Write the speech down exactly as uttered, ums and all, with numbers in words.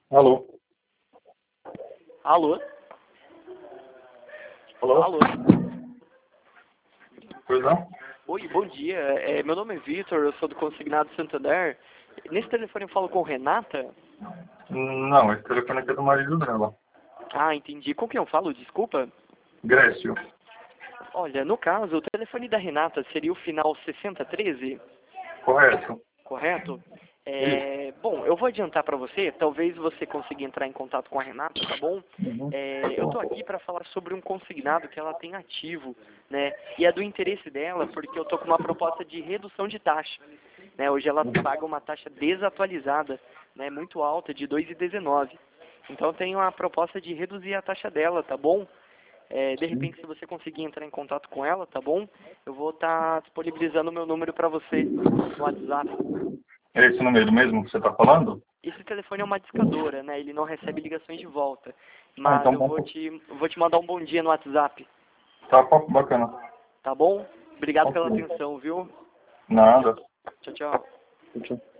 Alô? Alô? Alô? Alô? Pois não? Oi, bom dia. É, meu nome é Vitor, eu sou do Consignado Santander. Nesse telefone eu falo com Renata? Não, esse telefone aqui é do marido dela. Ah, entendi. Com quem eu falo? Desculpa. Grécio. Olha, no caso, o telefone da Renata seria o final sessenta treze, Correto. correto? Isso. É, bom, eu vou adiantar para você, talvez você consiga entrar em contato com a Renata, tá bom? Uhum. É, eu tô aqui para falar sobre um consignado que ela tem ativo, né? E é do interesse dela porque eu tô com uma proposta de redução de taxa, né? Hoje ela paga uma taxa desatualizada, né? Muito alta, de dois vírgula dezenove. Então eu tenho a proposta de reduzir a taxa dela, tá bom? É, de Sim. repente, se você conseguir entrar em contato com ela, tá bom? Eu vou estar disponibilizando o meu número para você no WhatsApp. É esse número mesmo que você está falando? Esse telefone é uma discadora, né? Ele não recebe ligações de volta. Ah, Mas então eu bom. vou te, eu vou te mandar um bom dia no WhatsApp, Tá papo bacana. tá bom? Obrigado pela Ok. atenção, viu? Nada. Tchau, tchau. Tchau.